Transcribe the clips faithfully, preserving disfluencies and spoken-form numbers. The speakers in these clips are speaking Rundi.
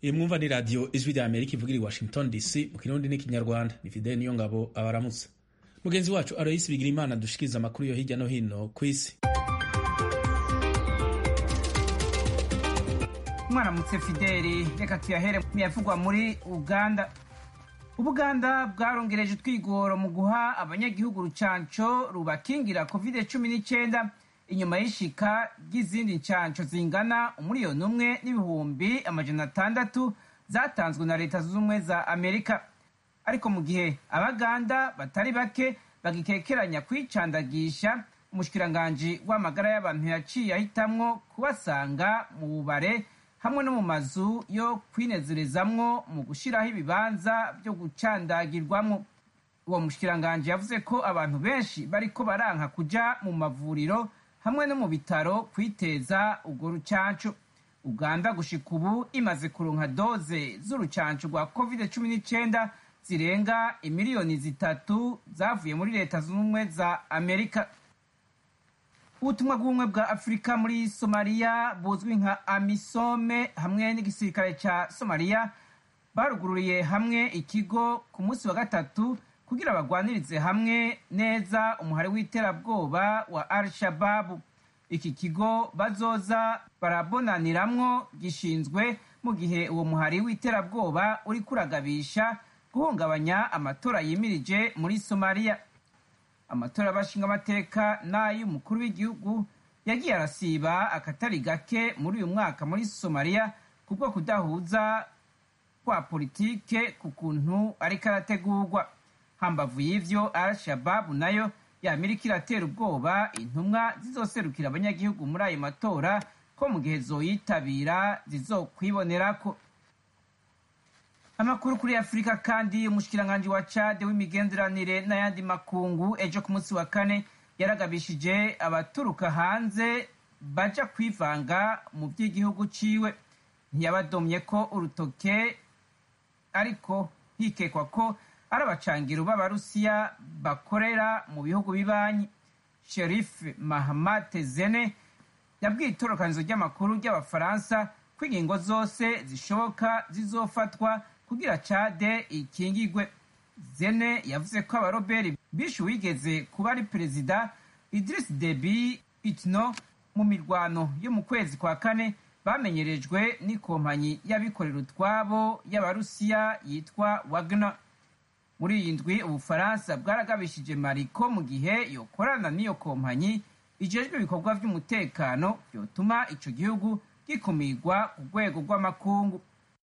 iyi mwumva ni radiyo ijwi rya amerika ivugira i washington dc mu kirundi n'ikinyarwanda. ni Fidel Niyongabo abaramutse. mugenzi wacu Aloysi Bigirimana dushikiriza amakuru yo hirya no hino ku isi. mwaramutse Fideli, reka tuyahere muyavugwa muri Uganda. Ubuganda bwarongereje utwigoro mu guha abanyagihugu urucanco rubakingira covid cumi n'icyenda inyuma y'ishika ry'izindi ncanco zingana umuriyoni umwe n'ibihumbi amajana atandatu zatanzwe na leta zunze ubumwe za Amerika. Ariko mu gihe abaganda batari bake bagikekeranya kwicandagisha, umushikiranganji w'amagara y'abantu yaciye ahitamwo kubasanga mu bubare hamwe no mu mazu yo kwinezerezamwo mu gushiraho ibibanza byo gucandagirwamwo. Uwo mushikiranganji yavuze ko abantu benshi bariko baranka kuja mu mavuriro hamwe no mu bitaro kwiteza urwo rucanco. Uganda gushika ubu imaze kuronka doze z'urucanco rwa covid cumi n'icyenda zirenga imiliyoni zitatu zavuye muri leta zunze ubumwe za Amerika. Ubutumwa bw'ubumwe bwa Afurika muri Somalia buzwi nka Amisome hamwe n'igisirikare ca Somalia barugururiye hamwe ikigo ku munsi wa gatatu kugira bagwanirize hamwe neza umuhari w'iterabwoba wa Al-Shabaab. Iki kigo bazoza barabonaniramwo gishinzwe mu gihe uwo muhari w'iterabwoba uri kuragabisha guhungabanya amatora yimirije muri Somalia. Amatora y'abashinga amateka n'ay'umukuru w'igihugu yagiye arasiba akatari gake muri uyu mwaka muri Somalia kubwo kudahuza kwa politike ku kuntu ariko arategurwa. Hambavu y'ivyo, Al-Shabaab nayo y'Amerika iratera ubwoba intumwa zizoserukira abanyagihugu muri ayo matora ko mu gihe zoyitabira zizokwibonerako. Amakuru kuri Afurika kandi, umushikiranganji wa Chad w'imigenderanire n'ayandi makungu ejo ku munsi wa kane yaragabishije abaturuka hanze baja kwivanga mu by'igihugu ciwe. Ntiyabadomye ko urutoke, ariko hikekwa ko ari abacangiro b'Abarusiya bakorera mu bihugu bibanyi. Sherif Mahamat Zene yabwiye itorokanizo ry'amakuru ry'Abafaransa ko ingingo zose zishoboka zizofatwa kugira Chade ikingigwe. Zene yavuze ko abaroberi bishe uwigeze kuba ari perezida Idris Deby Itno mu mirwano yo mu kwezi kwa kane bamenyerejwe n'ikompanyi y'abikorera utwabo y'Abarusiya yitwa Wagner. Muri iyi ndwi Ubufaransa bwaragabishije Mali ko mu gihe yokorana n'iyo kompanyi ijejwe ibikorwa by'umutekano byotuma ico gihugu gikumirwa ku rwego rw'amakungu.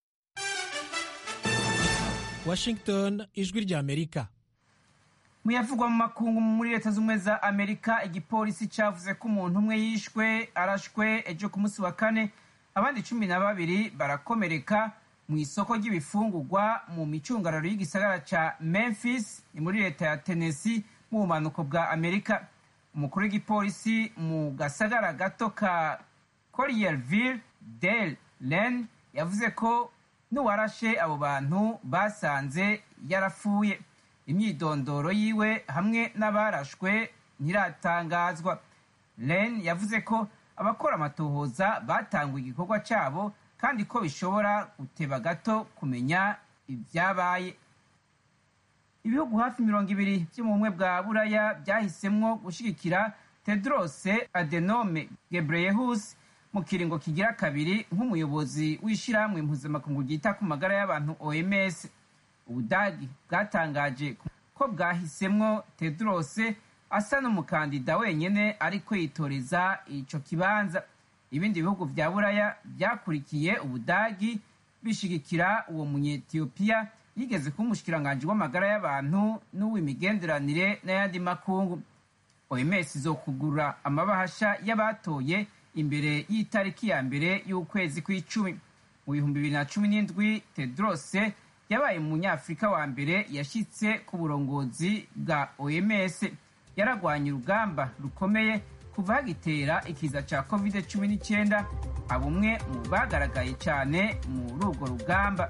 Washington, ijwi rya Amerika. Muyavugwa mu makungu muri leta z'ubumwe za Amerika, igipolisi cavuze ko umuntu umwe yishwe arashwe ejo ku munsi wa kane, abandi cumi na babiri barakomereka mu isoko ry'ibifungurwa mu micungararo y'igisagara ca Memphis ni muri leta ya Tennessee mu bumanuko bwa Amerika. Umukuru w'igipolisi mu gasagara gato ka Collierville, Dale Lane, yavuze ko n'uwarashe abo bantu basanze yarapfuye. Imyidondoro yiwe hamwe n'abarashwe ntiratangazwa. Lane yavuze ko abakora amatohoza batanguye igikorwa cabo kandi ko bishobora guteba gato kumenya ibyabaye. Ibihugu hafi mirongo ibiri byo mu bumwe bwa Buraya byahisemwo gushigikira Tedros Adhanom Ghebreyesus mu kiringo kigira kabiri nk'umuyobozi w'ishirahamwe mpuzamakungu ryita ku magara y'abantu O M S. Ubudagi bwatangaje ko bwahisemwo Tedros asa n'umukandida wenyene ariko yitoreza ico kibanza. Ibindi bihugu vya Buraya byakurikiye Ubudagi bishigikira uwo munyetiyopiya yigeze kuba umushikiranganji w'amagara y'abantu n'uw'imigenderanire n'ayandi makungu. O M S izokugura amabahasha y'abatoye imbere y'itariki ya mbere y'ukwezi kw'icumi. Mu bihumbi bibiri na cumi n'indwi, Tedros yabaye umunyafrika wa mbere yashitse ku burongozi bwa O M S. Yaragwanye urugamba rukomeye kuva hagitera ikiza ca covid cumi n'icyenda, abumwe mu bagaragaye cyane muri urwo rugamba.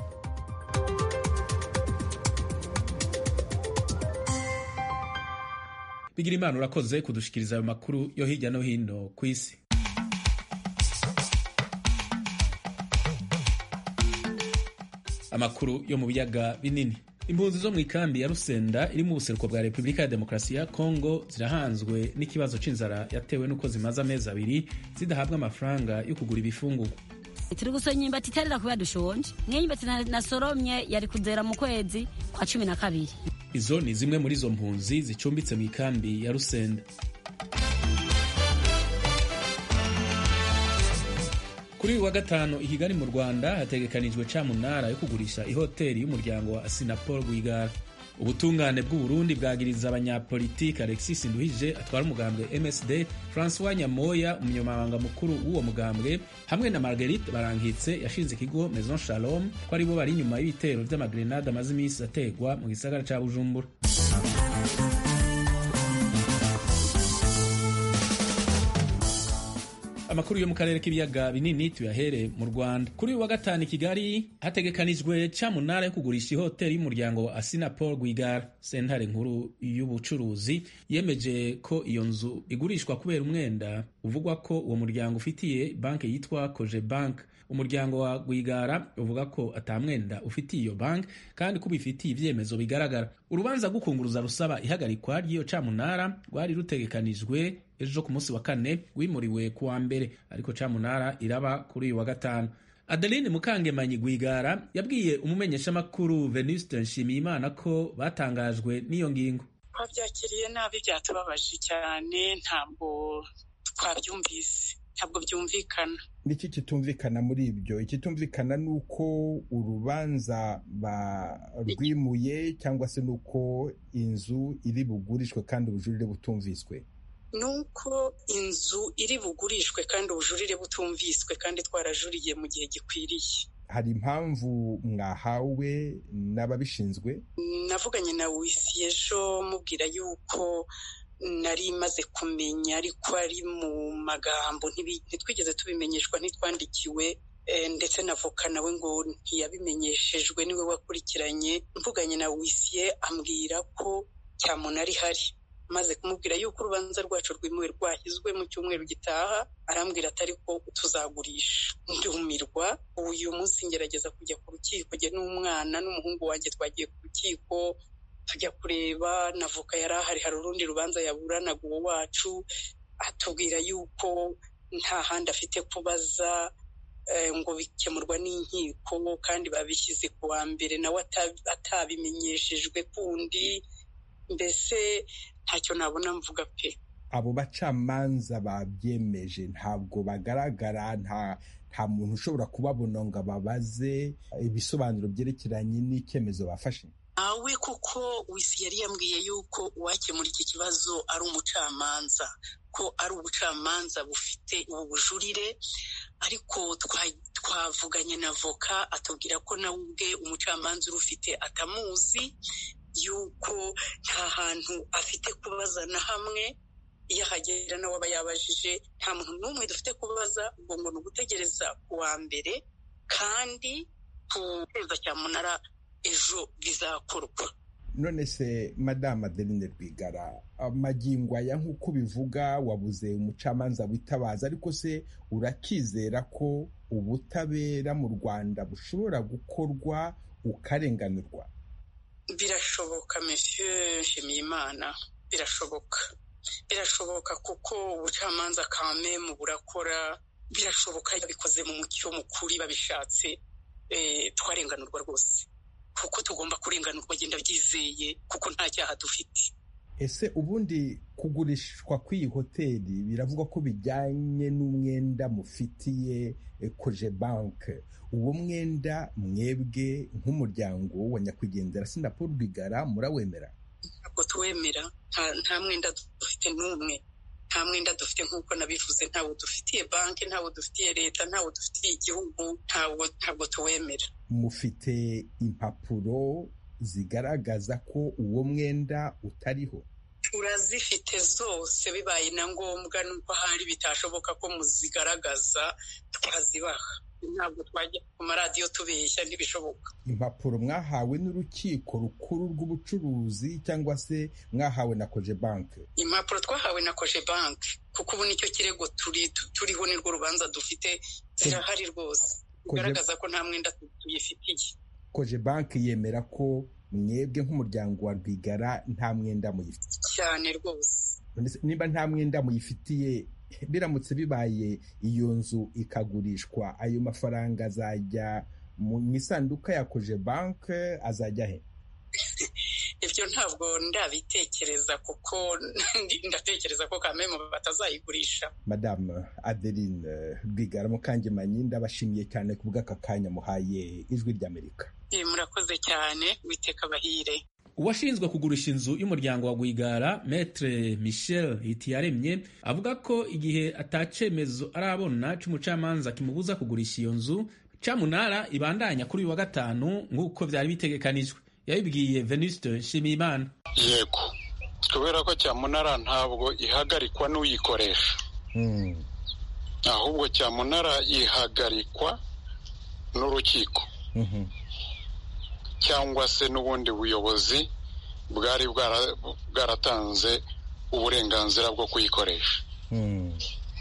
Bigirimana urakoze kudushikiriza ayo makuru yo hirya no hino ku isi. amakuru yo mu biyaga binini. Impunzi zo mu ikambi ya Rusenda iri mu buseruko bwa Repubulika ya Demokarasi ya Kongo zirahanzwe n'ikibazo c'inzara yatewe n'uko zimaze amezi abiri zidahabwa amafaranga yo kugura ibifungurwa. Turi gusenya imbati itarira kubera dushonje. Nk'imbati nasoromye yari kuzera mu kwezi kwa cumi na kabiri. Izo ni zimwe muri izo mpunzi zicumbitse mu ikambi ya Rusenda. Kuri uyu wa gatanu i Kigali mu Rwanda hategekanijwe camunara yo kugurisha ihoteli y'umuryango wa Assinapol Rwigara. Ubutungane bw'u Burundi bwagiriza abanyapolitiki Alexis Nduhije atwara umugambwe M S D, François Nyamoya umunyamabanga mukuru w'uwo mugambwe, hamwe na Marguerite Barankitse yashinze ikigo Maison Shalom ko ari bo bari inyuma y'ibitero vy'amagrenade amaze imisi ategwa mu gisagara ca Bujumbura. Amakuru yo mu karere k'ibiyaga binini tuyahere mu Rwanda. Kuri uyu wa gatanu i Kigali hategekanijwe camunara yo kugurisha ihoteli y'umuryango wa Assinapol Rwigara. Sentare nkuru y'ubucuruzi yemeje ko iyo nzu igurishwa kubera umwenda uvugwa ko uwo muryango ufitiye banki yitwa Koje Bank. Umuryango wa Rwigara uvuga ko atamwenda ufitiye iyo banki kandi ko bifitiye ivyemezo bigaragara. Urubanza gukunguruza rusaba ihagarikwa ry'iyo camunara rwari rutegekanijwe ejo ku munsi wa kane wimuriwe ku wa mbere, ariko camunara iraba kuri uyu wa gatanu. Adeline Mukangemanyi Rwigara yabwiye umumenyeshamakuru Venuste Nshimiyimana ko batangajwe n'iyo ngingo. Twabyakiriye nabi, byatubabaje cyane, ntabwo twabyumvise, ntabwo byumvikana. Niki kitumvikana muri ibyo? Ikitumvikana nuko urubanza barwimuye cyangwa se nuko inzu iri bugurishwe kandi ubujurire butumviswe? Nuko inzu iri bugurishwe kandi ubujurire butumviswe kandi twarajuriye mu gihe gikwiriye. Hari impamvu mwahawe n'ababishinzwe? Navuganye na wisi ejo mubwira yuko nari maze kumenya, ariko ari mu magambo ntitwigeze tubimenyeshwa, ntitwandikiwe, ndetse n'avoka nawe ngo ntiyabimenyeshejwe, niwe wakurikiranye. Mvuganye na wisiye ambwira ko cyamunara ihari, maze kumubwira yuko urubanza rwacu rwimuwe rwashyizwe mu cyumweru gitaha, arambwira atari ko tuzagurisha. Ndumirwa. Uyu munsi ngerageza kujya ku rukiko, jye n'umwana n'umuhungu wanjye twagiye ku rukiko tujya kureba, n'avoka yari ahari, hari urundi rubanza yaburanaga uwo wacu, atubwira yuko nta handi afite kubaza, ngo bikemurwa n'inkiko kandi babishyize ku wa mbere nawe atabimenyeshejwe kundi. Mbese ntacyo nabona mvuga pe. Abo bacamanza babyemeje ntabwo bagaragara, nta nta muntu ushobora kubabona ngo ababaze ibisobanuro byerekeranye n'icyemezo bafashe? Awe kuko wisi yari yambwiye yuko uwakemura iki kibazo ari umucamanza, ko ari ubucamanza bufite ubujurire, ariko twavuganye na avoka atubwira ko nawe ubwe umucamanza urufite atamuzi, yuko nta hantu afite kubaza na hamwe. Iyo ahagera nawe aba yabajije, nta muntu n'umwe dufite kubaza, ubwo ngo ni ugutegereza ku wa mbere, kandi ku kwezi cyamunara ejo bizakorwa. None se Madame Adeline Rwigara, amagingo aya nk'uko bivuga wabuze umucamanza witabaza, ariko se urakizera ko ubutabera mu Rwanda bushobora gukorwa ukarenganurwa? Birashoboka Monsieur Nshimiyimana, birashoboka birashoboka kuko ubucamanza kame mu burakora, birashoboka bikoze mu mucyo mukuri babishatse, eh, twarenganurwa rwose, kuko tugomba kurenganurwa, genda byizeye, kuko nta cyaha dufite. Ese ubundi kugurishwa kw'iyi hoteli biravugwa ko bijyanye n'umwenda mufitiye Koje Bank. Uwo mwenda mwebwe nk'umuryango wa nyakwigendera Assinapol Rwigara murawemera? Ntabwo tuwemera, nta mwenda dufite n'umwe, nta mwenda dufite nk'uko nabivuze, ntawo dufitiye banki, ntawo dufitiye leta, ntawo dufitiye igihugu, ntawo ntabwo tuwemera. Mufite impapuro zigaragaza ko uwo mwenda utariho? Turazifite zose, bibaye na ngombwa nuko hari bitashoboka ko muzigaragaza twazibaha. Ntabwo twajya ku maradiyo tubeshya, ntibishoboka. Impapuro mwahawe n'urukiko rukuru rw'ubucuruzi cyangwa se mwahawe na Koje Bank? Impapuro twahawe na Koje Bank, kuko ubu nicyo kirego turi turiho, nirwo rubanza dufite, zirahari rwose, kugaragaza ko nta mwenda tuyifitiye. Cogebanque yemera ko mwebwe nk'umuryango wa Rwigara nta mwenda muyifitiye cyane rwose. Niba nta mwenda muyifitiye, biramutse bibaye iyo nzu ikagurishwa, ayo mafaranga azajya mu isanduka ya Cogebanque, azajya he? Ibyo ntabwo ndabitekereza kuko ndatekereza ko kameme batazayigurisha. Madame Adeline Rwigara Mukangemanyi, ndabashimiye cyane ku bw'aka kanya muhaye Ijwi ry'Amerika. Murakoze cyane, witeka bahire. Uwashinzwe kugurisha inzu y'umuryango wa Rwigara, Maître Michel Hitiyaremye, avuga ko igihe atacemezo arabona c'umucamanza kimubuza kugurisha iyo nzu, Cyamunara ibandanya kuri uyu wa gatanu nk'uko byari bitegekanijwe. Yabibwiye Venuste Nshimiyimana. Yego, kubera ko Cyamunara ntabwo ihagarikwa n'uyikoresha, mm. ahubwo Cyamunara ihagarikwa n'urukiko, mm-hmm. cyangwa se n'ubundi buyobozi bwari bwaratanze uburenganzira bwo kuyikoresha. mm.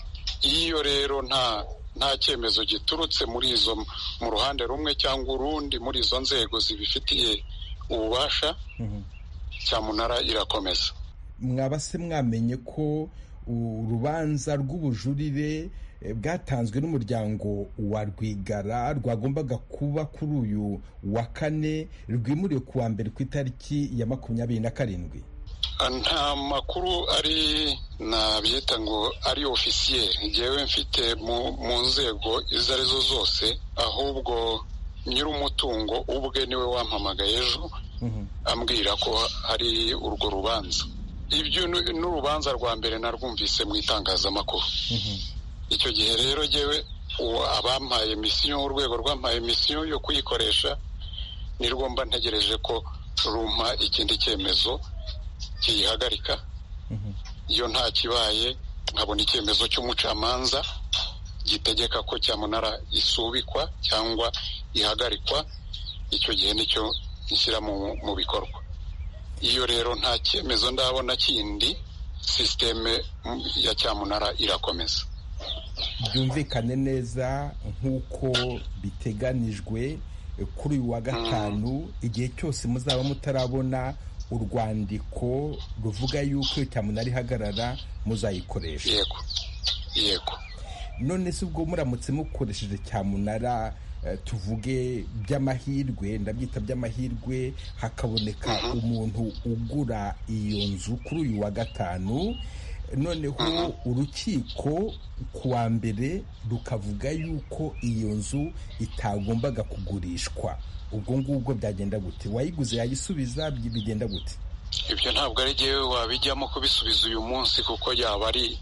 Iyo rero nta nta cyemezo giturutse muri izo mu ruhande rumwe cyangwa urundi muri izo nzego zibifitiye ububasha, mm-hmm. Cyamunara irakomeza. Mwaba se mwamenye ko urubanza rw'ubujurire bwatanzwe n'umuryango wa Rwigara rwagombaga kuba kuri uyu wa kane rwimuriwe kuwa mbere ku itariki ya makumyabiri na karindwi? Nta makuru ari nabyita ngo ari ofisiyeri ngewe mfite mu nzego izo arizo zose, ahubwo nyir'umutungo ubwe niwe wampamagaye ejo, mm-hmm. ambwira ko hari urwo rubanza. Ibyo n'urubanza rwa mbere narwumvise mu itangazamakuru. mm-hmm. Icyo gihe rero ngewe abampaye misiyo, urwego rwampaye misiyo yo kuyikoresha, nirwo mba ntegereje ko rumpa ikindi cyemezo kiyihagarika. mm-hmm. Iyo nta kibaye nkabona icyemezo cy'umucamanza gitegeka ko Cyamunara isubikwa cyangwa ihagarikwa, icyo gihe nicyo nshyira mu, mu bikorwa. Iyo rero nta cyemezo ndabona kindi, sisiteme ya Cyamunara irakomeza. Byumvikane neza nk'uko biteganijwe kuri uyu wa gatanu, igihe cyose muzaba mutarabona urwandiko ruvuga yuko Cyamunara ihagarara, muzayikoresha. Yego, yego. None se ubwo muramutse mukoresheje Cyamunara, tuvuge by'amahirwe, ndabyita by'amahirwe, hakaboneka uh-huh. umuntu ugura iyo nzu kuri uyu wa gatanu, noneho uh-huh. urukiko kuwa mbere rukavuga yuko iyo nzu itagombaga kugurishwa, ubwo ngubwo byagenda gute? Wayiguze yayisubiza, bigenda gute? Ibyo ntabwo ari jewe wabijyamo kubisubiza uyu munsi, kuko yaba ari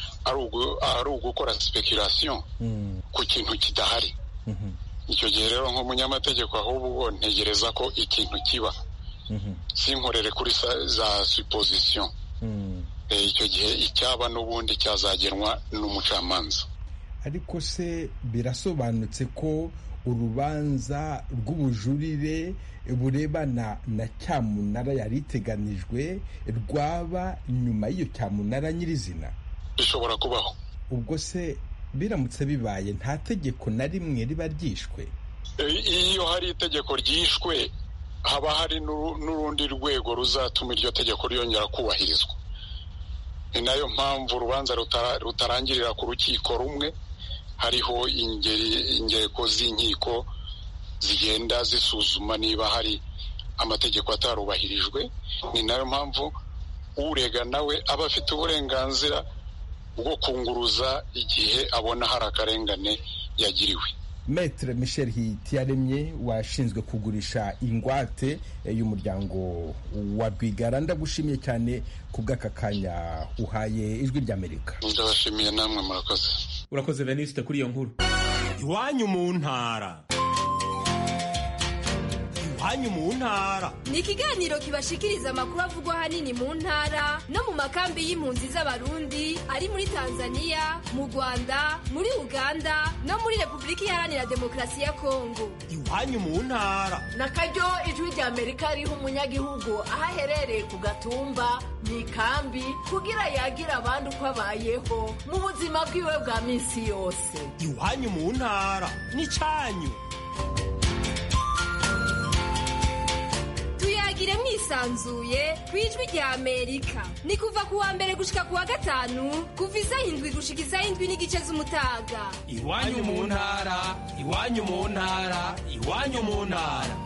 ari ugukora speculation mm. ku kintu kidahari. mm-hmm. Icyo gihe rero nk'umunyamategeko ahubwo ntegereza ko ikintu kiba, mm-hmm. sinkorere kuri za supposition. mm. E, icyo gihe icyaba n'ubundi cyazagenwa n'umucamanza. Ariko se birasobanutse ko urubanza rw'ubujurire burebana na Cyamunara yari iteganijwe rwaba nyuma y'iyo Cyamunara nyirizina? Bishobora kubaho. Ubwo se biramutse bibaye nta tegeko na rimwe riba ryishwe? Iyo hari itegeko ryishwe haba hari n'urundi rwego ruzatuma iryo tegeko ryongera kubahirizwa. Ni nayo mpamvu urubanza rutarangirira ku rukiko rumwe, hariho ingeri ingeko z'inkiko zigenda zisuzuma niba hari amategeko atarubahirijwe. Ni nayo mpamvu urega nawe aba afite uburenganzira bwo kunguruza igihe abona hari akarengane yagiriwe. Maître Michel Hitiyaremye washinzwe kugurisha ingwate y'umuryango wa Rwigara, ndagushimiye cyane ku bw'aka kanya uhaye Ijwi ry'Amerika. Ndabashimiye namwe, murakoze. Urakoze Venuste kuri iyo nkuru. Iwanyu mu ntara. Iwanyu mu ntara ni ikiganiro kibashikiriza amakuru avugwa ahanini mu ntara no mu makambi y'impunzi z'Abarundi ari muri Tanzania, mu Rwanda, muri Uganda no muri Repubulika Iharanira Demokarasi ya Kongo. Iwanyu mu ntara na karyo Ijwi ry'Amerika riha umunyagihugu aho aherereye ku gatumba, mu ikambi, kugira yagira abandi uko abayeho mu buzima bwiwe bwa minsi yose. Iwanyu mu ntara ni cyanyu. yisanzuye ku ijwi rya Amerika. Ni kuva ku wa mbere gushika ku wa gatanu kuva isaha indwi gushika isaha indwi n'igice z'umutaga. Iwanyu mu ntara, iwanyu mu ntara, iwanyu mu ntara.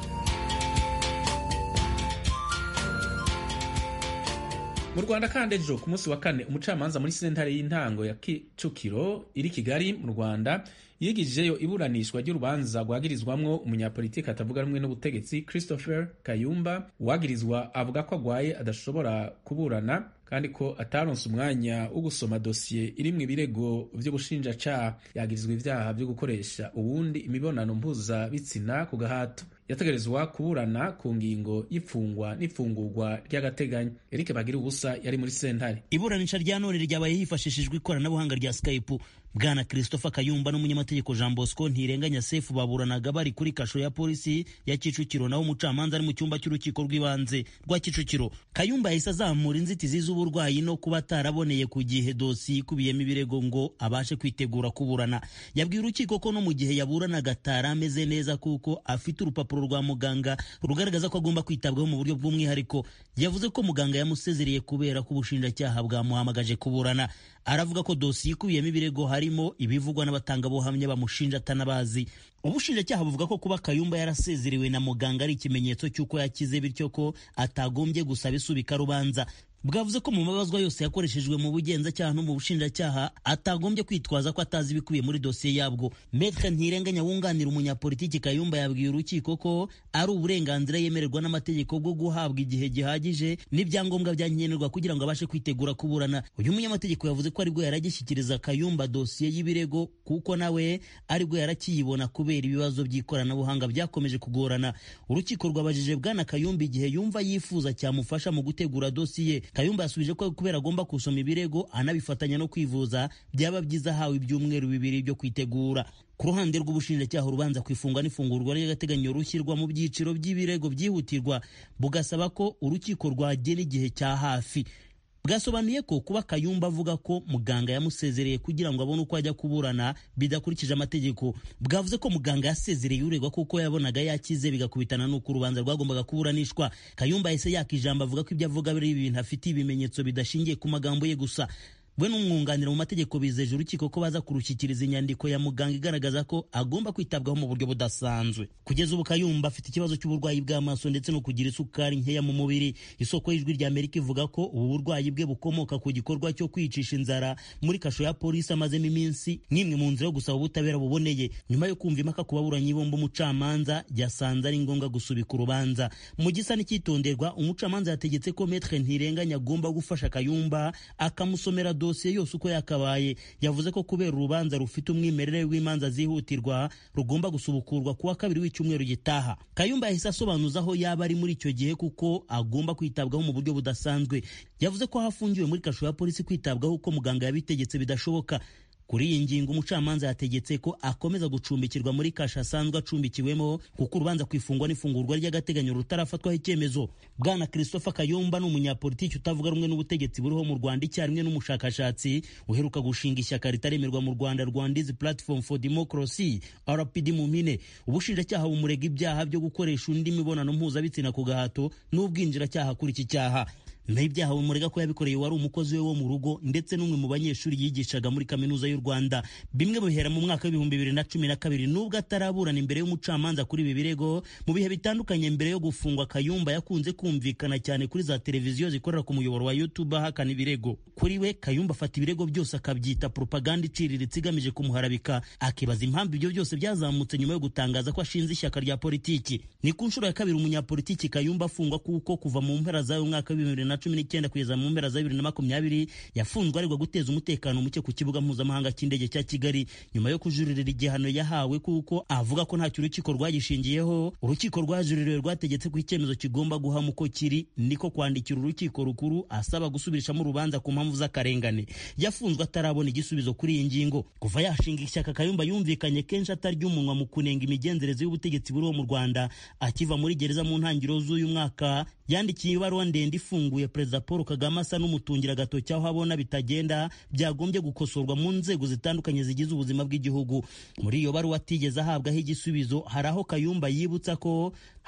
Mu Rwanda kandi ejo ku munsi wa kane umucamanza muri sentare y'intango ya Kicukiro iri Kigali mu Rwanda yigijeyo iburanishwa ry'urubanza rwagirizwamwo umunyapolitiki atavuga rumwe n'ubutegetsi Christopher Kayumba wagirizwa avuga ko agwaye adashobora kuburana kandi ko ataronse umwanya wo gusoma dosiye irimwo ibirego vy'ubushinjacaha. Yagirizwa ivyaha vyo gukoresha ubundi imibonano mpuza bitsina ku gahato. Yategerezwa kuburana ku ngingo y'ifungwa n'ifungurwa ry'agateganyo. Eric Bagira ubusa yari muri sentare. Iburanisha rya none ryabaye hifashishijwe ikoranabuhanga rya Skype. Bwana Christopher Kayumba n'umunyamategeko Jean Bosco Ntirenganya Sefu baburanaga bari kuri kasho ya polisi ya Kicukiro, naho umucamanza ari mu cyumba cy'urukiko rw'ibanze rwa Kicukiro. Kayumba yahise azamura inzitizi z'uburwayi no kuba ataraboneye ku gihe dosi ikubiyemo ibirego ngo abashe kwitegura kuburana. Yabwiye urukiko ko no mu gihe yaburanaga atari ameze neza kuko afite urupapuro rwa muganga rugaragaza ko agomba kwitabwaho mu buryo bw'umwihariko. Yavuze ko muganga yamusezereye kubera ko ubushinjacyaha bwamuhamagaje kuburana. Aravuga ko dosiye ikubiyemo ibirego harimo ibivugwa n'abatangabuhamya bamushinja atanabazi. Ubushinjacyaha buvuga ko kuba Kayumba yarasezerewe na muganga ari ikimenyetso cy'uko yakize, bityo ko atagombye gusaba isubika rubanza. Bwavuze ko mu mabazwa yose yakoreshejwe mu bugenzacyaha no mu bushinjacyaha atagombye kwitwaza ko atazi ibikubiye muri dosiye yabwo. Maître Ntirenganya wunganira umunyapolitiki Kayumba yabwiye urukiko ko ari uburenganzira yemererwa n'amategeko bwo guhabwa igihe gihagije n'ibyangombwa byankenerwa kugira ngo abashe kwitegura kuburana. Uyu munyamategeko yavuze ko aribwo yaragishyikiriza Kayumba dosiye y'ibirego kuko nawe aribwo yarakiyibona kubera ibibazo by'ikoranabuhanga byakomeje kugorana. Urukiko rwabajije Bwana Kayumba igihe yumva yifuza cyamufasha mu gutegura dosiye. Kayumba yasubije ko kubera agomba kusoma ibirego anabifatanya no kwivuza byaba byiza hawe ibyumweru bibiri byo kwitegura. Ku ruhande rw'ubushinjacyaha urubanza kwifungwa n'ifungurwa ry'agateganyo rushyirwa mu byiciro by'ibirego byihutirwa, bugasaba ko urukiko rwagena igihe cya hafi. Bwasobanuye ko kuba Kayumba avuga ko muganga yamusezereye kugira ngo abone uko ajya kuburana bidakurikije amategeko. Bwavuze ko muganga yasezereye uregwa kuko yabonaga yakize bigakubitana n'uko urubanza rwagombaga kuburanishwa. Kayumba yahise yakijamba avuga ko ibyo avuga biri ibintu afite ibimenyetso bidashingiye ku magambo ye gusa. We n'umwunganira mu mategeko bizeje urukiko ko baza kurushyikiriza inyandiko ya muganga igaragaza ko agomba kwitabwaho mu buryo budasanzwe. Kugeza ubu Kayumba afite ikibazo cy'uburwayi bw'amaso ndetse no kugira isukari nkeya mu mubiri. Isoko y'ijwi rya Amerika ivuga ko ubu burwayi bwe bukomoka ku gikorwa cyo kwicisha inzara muri kasho ya polisi amazemo iminsi n'imwe mu nzira yo gusaba ubutabera buboneye. Nyuma yo kumva impaka ku baburanyi bombi, umucamanza yasanze ari ngombwa gusubika urubanza. Mu gisa n'ikitonderwa, umucamanza yategetse ko Maître Ntirenganya agomba gufasha Kayumba akamusomera dosiye yose uko yakabaye. Yavuze ko kubera urubanza rufite umwimerere w'imanza zihutirwa rugomba gusubukurwa kuwa kabiri w'icyumweru gitaha. Kayumba yahise asobanuza aho yaba ari muri icyo gihe kuko agomba kwitabwaho mu buryo budasanzwe. Yavuze ko hafungiwe muri kasho ya polisi kwitabwaho uko muganga yabitegetse bidashoboka. Kuri iyi ngingo umucamanza yategetse ko akomeza gucumbikirwa muri kasha asanzwe acumbikiwemo kuko urubanza kwifungwa n'ifungurwa ry'agateganyo rutarafatwaho icyemezo. Bwana Christopher Kayumba n'umunyapolitiki utavuga rumwe n'ubutegetsi buriho mu Rwanda icyarimwe n'umushakashatsi uheruka gushinga ishyaka ritaremerwa mu Rwanda, Rwandizi Platform for Democracy R P D mu mpine. Ubushinjacyaha bumurega ibyaha byo gukoresha undi mibonano mpuzabitsina ku gahato n'ubwinjiracyaha kuri iki cyaha. Naho ibyaha bumurega ko yabikoreye wari umukozi we wo mu rugo ndetse n'umwe mu banyeshuri yigishaga muri kaminuza y'u Rwanda. Bimwe bihera mu mwaka w'ibihumbi bibiri na cumi na kabiri nubwo ataraburana imbere y'umucamanza kuri ibi birego. Mu bihe bitandukanye mbere yo gufungwa, Kayumba yakunze kumvikana cyane kuri za televiziyo zikorera ku muyoboro wa YouTube ahakana ibirego. Kuri we Kayumba afata ibirego byose akabyita propaganda iciriritse igamije kumuharabika, akibaza impamvu ibyo byose byazamutse nyuma yo gutangaza ko ashinze ishyaka rya politiki. Ni ku nshuro ya kabiri umunyapolitiki Kayumba afungwa kuko kuva mu mpera z'uyu mwaka w'ibihumbi bibiri na cumi n'icyenda kugeza mu mpera za bibiri na makumyabiri yafunzwe aregwa guteza umutekano muke ku kibuga mpuzamahanga cy'indege cya Kigali nyuma yo kujuririra igihano yahawe kuko avuga ko ntacyo urukiko rwagishingiyeho. Urukiko rwajuririwe rwategetse ko icyemezo kigomba guhama uko kiri, niko kwandikira urukiko rukuru asaba gusubirishamo urubanza ku mpamvu z'akarengane. Yafunzwe atarabona igisubizo kuri iyi ngingo. Kuva yashinga ishyaka, Kayumba yumvikanye kenshi atarya umunwa mu kunenga imigenzereze y'ubutegetsi buriho mu Rwanda. Akiva muri gereza mu ntangiriro z'uyu mwaka yandikiye ibaruwa ndende ifunguye Perezida Paul Kagame asa n'umutungira agatoki aho abona bitagenda byagombye gukosorwa mu nzego zitandukanye zigize ubuzima bw'igihugu. Muri iyo baruwa atigeze ahabwaho igisubizo, hari aho Kayumba yibutsa ko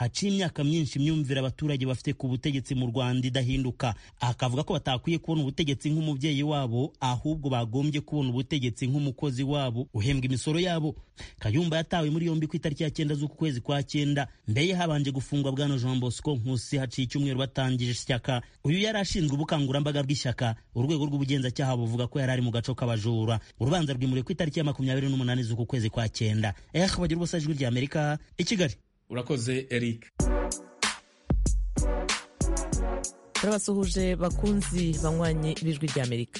haciye imyaka myinshi imyumvire abaturage bafite ku butegetsi mu Rwanda idahinduka. Akavuga ko batakwiye kubona ubutegetsi nk'umubyeyi wabo, ahubwo bagombye kubona ubutegetsi nk'umukozi wabo uhembwa imisoro yabo. Kayumba yatawe muri yombi ku itariki ya cyenda z'uku kwezi kwa cyenda. Mbere habanje gufungwa bwana Jean Bosco Nkusi haciye icyumweru batangije ishyaka. Uyu yari ashinzwe ubukangurambaga bw'ishyaka. Urwego rw'ubugenzacyaha buvuga ko yari ari mu gaco k'abajura. Urubanza rwimuriwe ku itariki ya makumyabiri n'umunani z'uku kwezi kwa cyenda. Eh bagira ubusa ijwi rya Amerika i Kigali. Urakoze Eric. Turabasuhuje bakunzi banywanyi b'ijwi rya Amerika.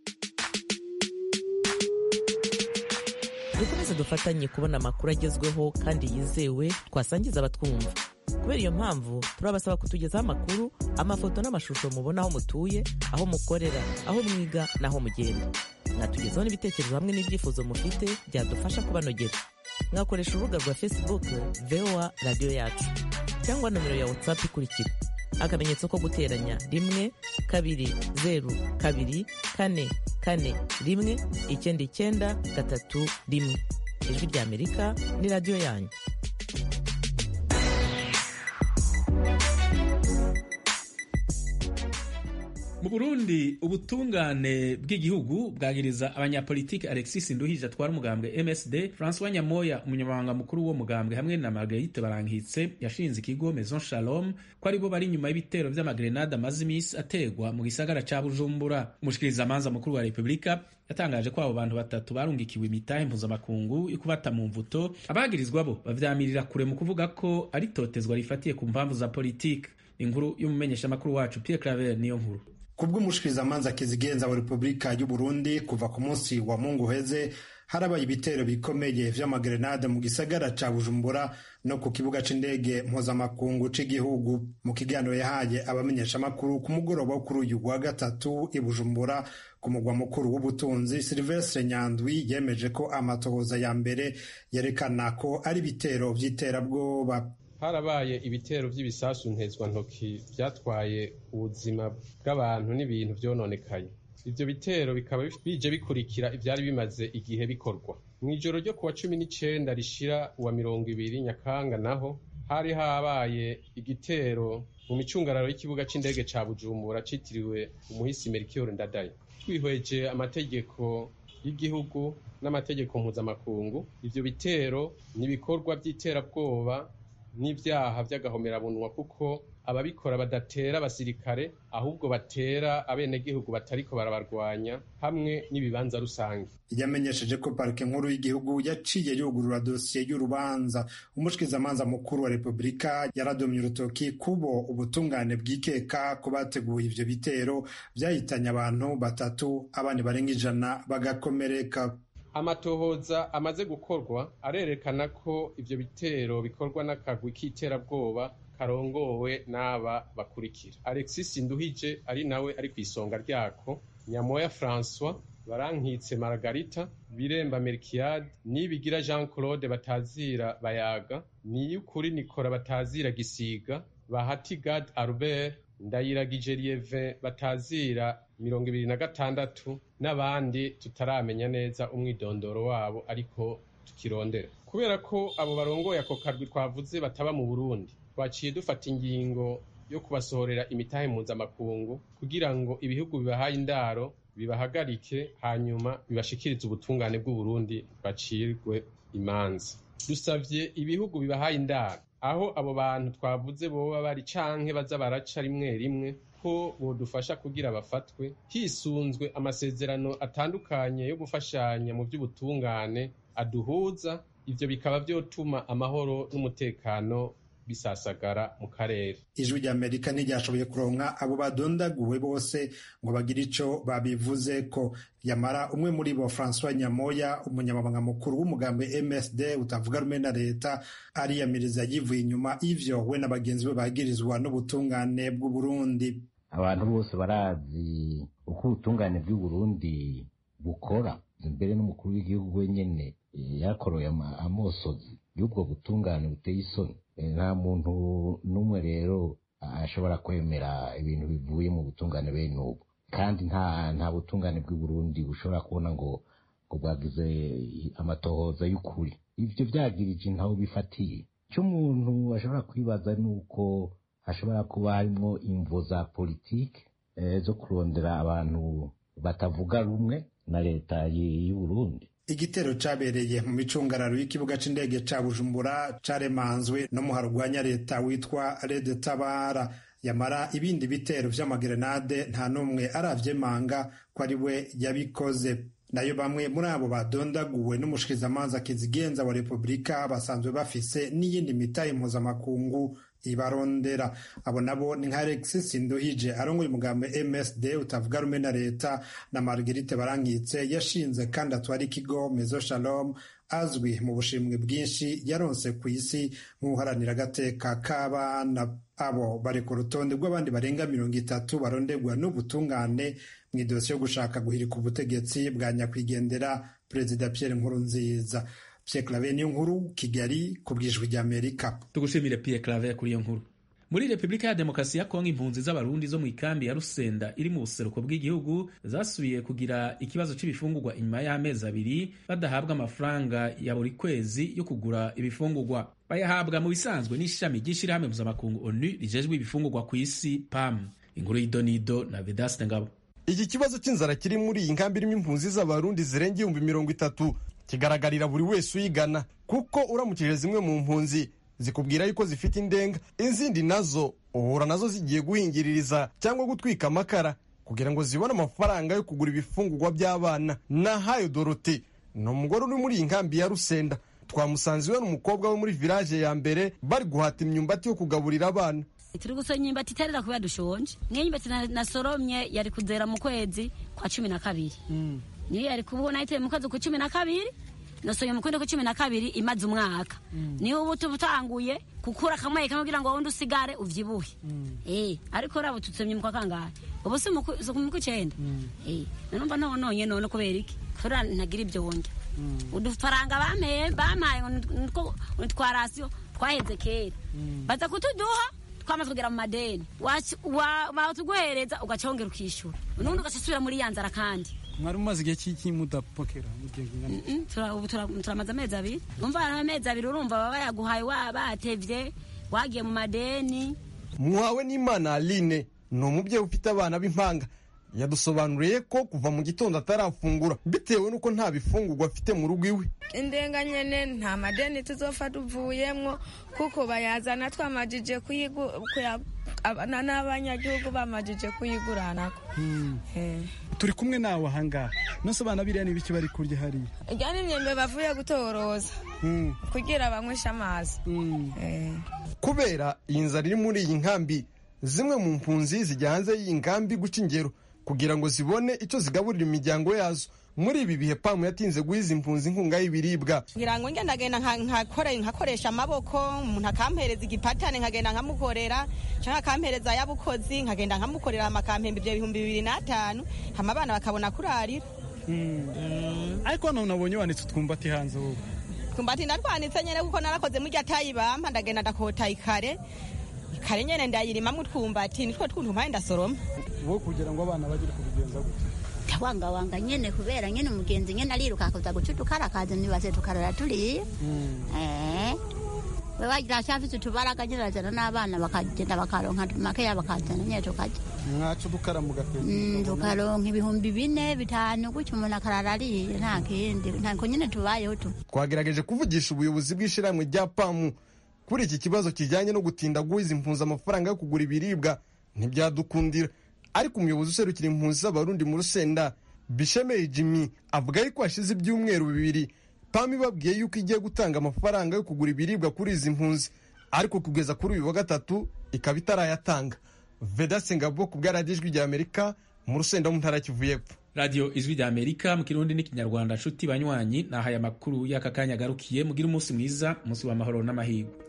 Dukomeze dufatanye kubona amakuru agezweho kandi yizewe twasangiza abatwumva. Kubera iyo mpamvu turabasaba kutugezaho amakuru, amafoto n'amashusho mubona aho mutuye, aho mukorera, aho mwiga n'aho mugenda. Mwatugezaho n'ibitekerezo hamwe n'ibyifuzo mufite byadufasha kubanogera. Mwakoresha urubuga rwa Facebook V O A Radio Yacu cyangwa nomero ya WhatsApp ikurikira: akamenyetso ko guteranya rimwe kabiri zeru kabiri kane kane rimwe icyenda icyenda gatatu rimwe. Ijwi rya Amerika ni radio yanyu. Mu Burundi ubutungane bw'igihugu bwagiriza abanyapolitiki Alexis Nduhije atwara umugambwe M S D, François Nyamoya umunyamabanga mukuru wo mugambwe hamwe na Marguerite Barankitse yashinze ikigo Maison Shalom ko ari bo bari nyuma y'ibitero vy'amagrenade amaze imisi ategwa mu gisagara ca Bujumbura. Umushikiriza amanza mukuru wa Republika yatangaje ko abo bantu batatu barungikiwe imitahe mpuzamakungu yo kubata mu mvuto. Abagirizwa bo bavyamirira kure mu kuvuga ko ari totezwa rifatiye ku mpamvu za politike. Inkuru y'umumenyesha makuru wacu Pierre Claver niyo nkuru. Kubw'umushikiriza amanza kizigenza wa Republika y'u Burundi kuva ku munsi wa Mungu heze harabaye ibitero bikomeye vy'amagrenade mu gisagara ca Bujumbura no ku kibuga c'indege mpuzamakungu c'igihugu. Mu kiganiro yahaye abamenyesha makuru ku mugoroba wo kuri uyu wa gatatu i Bujumbura ku mugwa mukuru w'ubutunzi, Sylvestre Nyandwi yemeje ko amatohoza ya mbere yerekana ko ari ibitero vy'iterabwoba. Harabaye ibitero vy'ibisasu ntezwa ntoki vyatwaye ubuzima bw'abantu n'ibintu vyononekaye. Ivyo bitero bikaba bije bikurikira ivyari bimaze igihe bikorwa. Mw'ijoro ryo kuwa cumi n'icenda rishira uwa mirongo ibiri Nyakanga naho hari habaye igitero mu micungararo y'ikibuga c'indege ca Bujumbura citiriwe umuhisi Melchior Ndadaye. Twihweje amategeko y'igihugu n'amategeko mpuzamakungu, ivyo bitero n'ibikorwa vy'iterabwoba n'ivyaha vy'agahomerabunwa kuko ababikora badatera abasirikare ahubwo batera abenegihugu batariko barabarwanya hamwe n'ibibanza rusange. Yamenyesheje ko parike nkuru y'igihugu yaciye yugurura dosiye y'urubanza. Umushikirizamanza mukuru wa Republika yaradomye urutoki kubo ubutungane bw'ikeka ko bateguye ivyo bitero vyahitanye abantu batatu, abandi barenga ijana bagakomereka. Amatohoza amaze gukorwa arerekana ko ivyo bitero bikorwa n'akagwi k'iterabwoba karongowe n'aba bakurikira: Alexis Nduhije ari nawe ari kw'isonga ryako, Nyamoya François, Barankitse Margarita, Biremba Melchiade, Nibigira Jean Claude batazira Bayaga, Niyukuri Nikora batazira Gisiga, Bahati Gad Albert, Ndayiragije Lieve batazira mirongo ibiri na gatandatu n'abandi tutaramenya neza umwidondoro wabo ariko tukirondera. Kubera ko abo barongoye ako karwi twavuze bataba mu Burundi, twaciye dufata ingingo yo kubasohorera imitahe mpuzamakungu kugira ngo ibihugu bibahaye indaro bibahagarike hanyuma bibashikirize ubutungane bw'u Burundi bacirwe imanza. Dusavye ibihugu bibahaye indaro aho abo bantu twavuze boba bari canke baza baraca rimwe rimwe ko bodufasha kugira bafatwe hisunzwe amasezerano atandukanye yo gufashanya mu by'ubutungane aduhuza. Ivyo bikaba vyotuma amahoro n'umutekano bisasagara mu karere. Ijwi rya Amerika ntiryashoboye kuronka abo badondaguwe bose ngo bagire ico babivuze ko. Yamara umwe muri bo François Nyamoya, umunyamabanga mukuru w'umugambi M S D utavuga rumwe na leta, ariyamiriza yivuye inyuma ivyo we na bagenzi be bagirizwa n'ubutungane bw'u Burundi. Abantu bose barazi uko ubutungane bw'u Burundi bukora, mbere n'umukuru w'igihugu wenyene yakoroye amosozi y'ubwo butungane buteye isoni. Nta muntu n'umwe rero ashobora kwemera ibintu bivuye mu butungane bene ubu, kandi nta nta butungane bw'u Burundi bushobora kubona ngo ngo bwagize amatohoza y'ukuri. Ivyo vyagirije ntaho bifatiye. icyo umuntu ashobora kwibaza ni uko hashobora kuba harimo imvo za politike eh, zo kurondera abantu batavuga rumwe na leta y'u Burundi. Igitero cabereye mu micungararo y'ikibuga c'indege ca Bujumbura caremanzwe no muharugwanya leta witwa Red Tabara. Yamara ibindi bitero vy'amagerenade nta numwe aravyemanga ko ari we yabikoze. Nayo bamwe muri abo badondaguwe n'umushikizamanza Kizigenza wa Republika basanzwe bafise n'iyindi mitahe mpuzamakungu ibarondera. Abo nabo ni nka Alexis Nduhije arongoye umugambi M S D utavuga rumwe na leta, na Marguerite Barankitse yashinze kandi atwara ikigo Mezo Shalom azwi mu bushimwe bwinshi yaronse ku isi nk'uharanira agateka k'abana. Abo bari ku rutonde rw'abandi barenga mirongo itatu baronderwa n'ubutungane mu idosiye yo gushaka guhirika ubutegetsi bwa nyakwigendera Perezida Pierre Nkurunziza. Pierre Claver niyo nkuru, Kigali ku bw'ijwi ry'Amerika. Tugushimire Pierre Claver kuri iyo nkuru. Muri Repubulika ya Demokarasi ya Kongo, impunzi z'abarundi zo mu ikambi ya Rusenda iri mu buseruko bw'igihugu zasubiye kugira ikibazo c'ibifungurwa inyuma y'amezi abiri badahabwa amafaranga ya buri kwezi yo kugura ibifungurwa. Bayahabwa mu bisanzwe n'ishami ry'ishirahamwe mpuzamakungu ONU rijejwe ibifungurwa ku isi P A M. Inkuru y'Idonido na Vedaste Ngabo. Iki kibazo c'inzara kiri muri iyi nkambi irimo impunzi z'abarundi zirenga ibihumbi mirongo itatu kigaragarira buri wese uyigana, kuko uramukije zimwe mu mpunzi zikubwira yuko zifite indenga, izindi nazo uhura nazo zigiye guhingiririza cyangwa gutwika amakara kugira ngo zibone amafaranga yo kugura ibifungurwa by'abana. Nahayo Dorote ni umugore uri muri iyi nkambi ya Rusenda. Twamusanze we n'umukobwa wo muri village ya mbere bari guhata imyumbati yo kugaburira abana. Turi gusonya imyumbati itarera kubera dushonje. Niyo imyumbati nasoromye yari kuzera mu kwezi kwa cumi na kabiri. Mm. Niyo yari kubona iteye mu kwezi kwa cumi na kabiri. Nasoye mu kwezi kwa cumi na kabiri imaze umwaka. Mm. Niyo ubu tubutanguye kukura kamwe kamwe kugira ngo wundi usigare uvyibuhe. Mm. Eh, ariko rabo tutsemye mu kwa kangahe. Ubu si mu kwicenda. Mm. Eh, nanumva no nonye none kubera iki? Kora ntagira ibyo wonge. Mm. Udufaranga bameye bamaye nitwo nitwarasyo twaheze kera. Mm. Baza kutuduha twamaze kugera mu madeni. Wa wa tuguhereza ugacongera ukishura. Nundi ugasubira muri yanzara kandi. Mwari mumaze igihe cy'iki mudapokera turamaze amezi abiri. Umva amezi abiri urumva baba yaguhaye wabatevye wagiye mu madeni. Muhawe n'Imana Aline ni umubyeyi ufite abana b'impanga. Yadusobanuriye ko kuva mu gitondo atarafungura bitewe nuko nta bifungurwa afite mu rugo iwe. Indenga nyene nta madeni tuzofata uvuyemwo kuko bayazana twamajije kuyigura abana n'abanyagihugu bamajije kuyiguranako. Hmm. Eh. Turi kumwe nawe ahangaha. Nose bana biriya ni biki bari kurya hariya? Ijyana imyembe bavuye gutoroza. Hmm. Kugira banywesha amazi. Hmm. Eh. Kubera iyi nzara iri muri iyi nkambi, zimwe mu mpunzi zijya hanze y'iyi nkambi guca ingero kugira ngo zibone icyo zigaburira imiryango yazo. Muri ibi bihe P A M yatinze guhiza impunzi inkunga y'ibiribwa. Ngira ngo ngendagenda nkakore nkakoresha amaboko, umuntu akampereza igipatane nkagenda nkamukorera, cyangwa akampereza yabukozi nkagenda nkamukorera amakampembe ibyo bihumbi bibiri n'atanu, hama abana bakabona kurarira. Mm. Ariko none nabonye wanitse utwumbati hanze wowe. Twumbati ndarwanitse nyene kuko narakoze mu ryatayi bampa ndagenda ndakota ikare. Kare nyene ndayirima mu twumbati nitwo twuntu mpaye ndasoroma. Wo kugira ngo abana bagire kubigenza gute? Wanga wanga nyene kubera nyene umugenzi nyene aliruka akaza gucutukara kaza nibaze tukarara turi. Mm. Eh. We wagira cyafite tubaraga nyiraza n'abana bakagenda bakaronka makeya bakazana nyene tukaje. Mwacu dukara mu gafete. Mm, dukaronka ibihumbi bine bitanu gucyo umuntu akarara ari nta kindi nta nyene tubayeho tu. Twagerageje kuvugisha ubuyobozi bw'ishiramwe rya P A M kuri iki kibazo kijyanye no gutinda guhiza impunzi amafaranga yo kugura ibiribwa ntibyadukundira. Ariko umuyobozi userukira impunzi z'abarundi mu Rusenda Bishemeye Jimmy avuga yuko hashize ibyumweru bibiri P A M ibabwiye yuko igiye gutanga amafaranga yo kugura ibiribwa kuri izi mpunzi, ariko kugeza kuri uyu wa gatatu ikaba itarayatanga. Vedaste Ngabo ku bwa Radio Ijwi ry'Amerika mu Rusenda mu ntara Kivu y'Epfo. Radio Ijwi ry'Amerika mu Kirundi n'ikinyarwanda. Nshuti banywanyi, nahaye amakuru y'aka kanya garukiye. Mugira umunsi mwiza, umunsi w'amahoro n'amahirwe.